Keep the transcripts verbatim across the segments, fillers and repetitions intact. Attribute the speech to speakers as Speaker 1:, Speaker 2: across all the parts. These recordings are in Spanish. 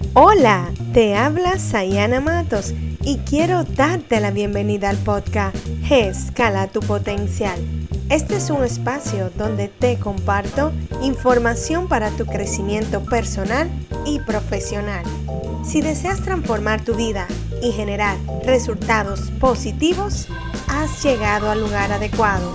Speaker 1: Hola, te habla Sayana Matos y quiero darte la bienvenida al podcast Escala tu Potencial. Este es un espacio donde te comparto información para tu crecimiento personal y profesional. Si deseas transformar tu vida y generar resultados positivos, has llegado al lugar adecuado.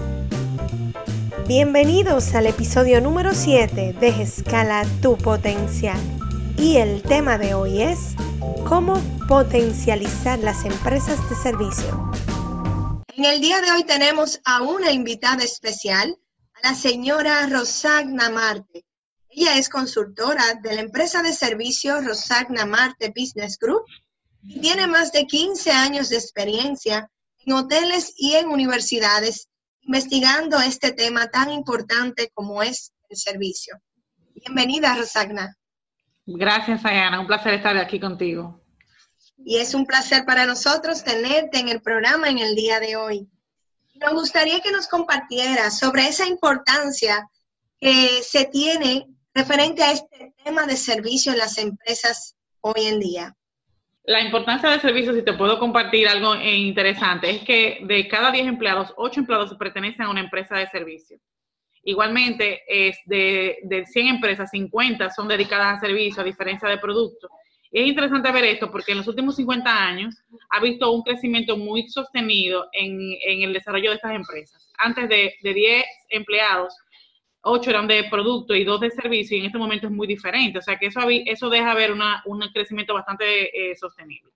Speaker 1: Bienvenidos al episodio número siete de Escala tu Potencial. Y el tema de hoy es cómo potencializar las empresas de servicio.
Speaker 2: En el día de hoy tenemos a una invitada especial, a la señora Rosagna Marte. Ella es consultora de la empresa de servicio Rosagna Marte Business Group y tiene más de quince años de experiencia en hoteles y en universidades investigando este tema tan importante como es el servicio. Bienvenida, Rosagna.
Speaker 3: Gracias, Ayana. Un placer estar aquí contigo.
Speaker 2: Y es un placer para nosotros tenerte en el programa en el día de hoy. Nos gustaría que nos compartieras sobre esa importancia que se tiene referente a este tema de servicio en las empresas hoy en día.
Speaker 3: La importancia del servicio, si te puedo compartir algo interesante, es que de cada diez empleados, ocho empleados pertenecen a una empresa de servicio. Igualmente, es de, de cien empresas, cincuenta son dedicadas a servicio, a diferencia de productos. Y es interesante ver esto porque en los últimos cincuenta años ha visto un crecimiento muy sostenido en, en el desarrollo de estas empresas. Antes de, de diez empleados, ocho eran de producto y dos de servicio, y en este momento es muy diferente. O sea que eso, eso deja ver una, un crecimiento bastante eh, sostenible.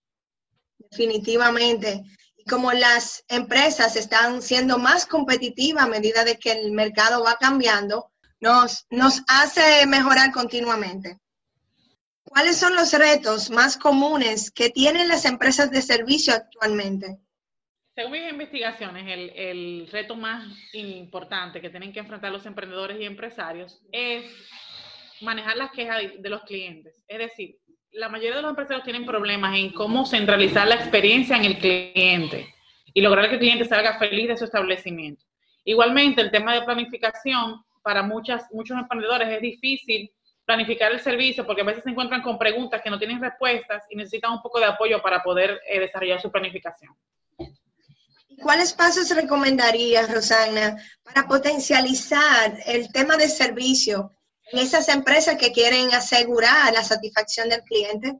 Speaker 2: Definitivamente. Y como las empresas están siendo más competitivas a medida de que el mercado va cambiando, nos, nos hace mejorar continuamente. ¿Cuáles son los retos más comunes que tienen las empresas de servicio actualmente?
Speaker 3: Según mis investigaciones, el, el reto más importante que tienen que enfrentar los emprendedores y empresarios es manejar las quejas de, de los clientes. Es decir, la mayoría de los empresarios tienen problemas en cómo centralizar la experiencia en el cliente y lograr que el cliente salga feliz de su establecimiento. Igualmente, el tema de planificación, para muchas, muchos emprendedores es difícil planificar el servicio porque a veces se encuentran con preguntas que no tienen respuestas y necesitan un poco de apoyo para poder eh, desarrollar su planificación.
Speaker 2: ¿Cuáles pasos recomendarías, Rosagna, para potencializar el tema de servicio en esas empresas que quieren asegurar la satisfacción del cliente?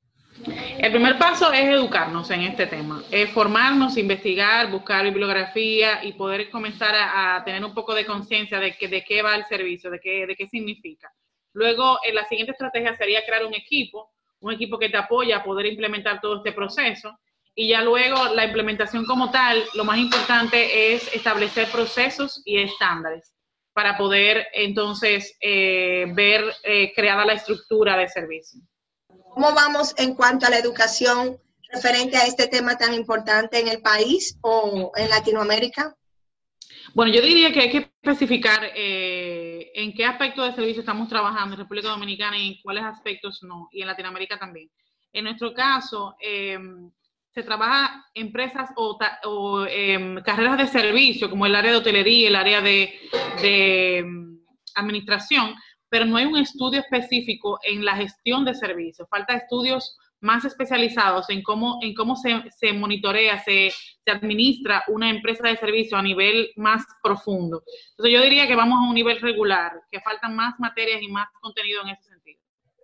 Speaker 3: El primer paso es educarnos en este tema, es formarnos, investigar, buscar bibliografía y poder comenzar a, a tener un poco de conciencia de, que, de qué va el servicio, de qué, de qué significa. Luego, en la siguiente estrategia sería crear un equipo, un equipo que te apoya a poder implementar todo este proceso. Y ya luego la implementación como tal, lo más importante es establecer procesos y estándares para poder entonces eh, ver eh, creada la estructura de servicio.
Speaker 2: ¿Cómo vamos en cuanto a la educación referente a este tema tan importante en el país o en Latinoamérica?
Speaker 3: Bueno, yo diría que hay que especificar eh, en qué aspectos de servicio estamos trabajando en República Dominicana y en cuáles aspectos no, y en Latinoamérica también. En nuestro caso, eh, se trabaja empresas o, o eh, carreras de servicio, como el área de hotelería, el área de, de um, administración, pero no hay un estudio específico en la gestión de servicios. Falta estudios más especializados en cómo, en cómo se, se monitorea, se, se administra una empresa de servicio a nivel más profundo. Entonces yo diría que vamos a un nivel regular, que faltan más materias y más contenido en ese sentido.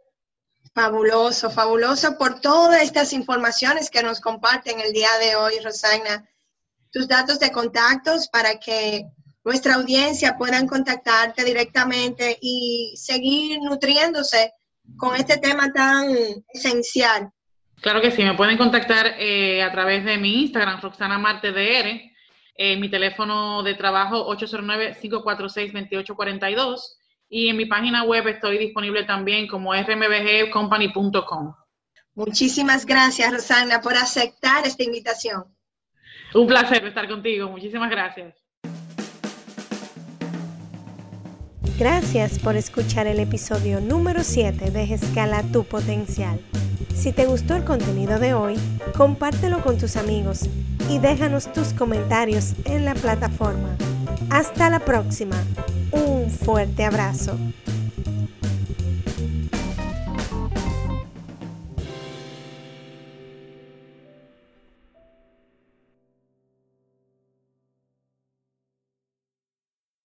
Speaker 2: Fabuloso, fabuloso por todas estas informaciones que nos comparten el día de hoy, Rosagna. Tus datos de contactos para que nuestra audiencia puedan contactarte directamente y seguir nutriéndose con este tema tan esencial.
Speaker 3: Claro que sí, me pueden contactar eh, a través de mi Instagram, Roxana Marte D R, eh, mi teléfono de trabajo ocho cero nueve, cinco cuatro seis, dos ocho cuatro dos y en mi página web estoy disponible también como r m b g company punto com.
Speaker 2: Muchísimas gracias, Rosagna, por aceptar esta invitación.
Speaker 3: Un placer estar contigo, muchísimas gracias.
Speaker 1: Gracias por escuchar el episodio número siete de Escala tu Potencial. Si te gustó el contenido de hoy, compártelo con tus amigos y déjanos tus comentarios en la plataforma. Hasta la próxima. Un fuerte abrazo.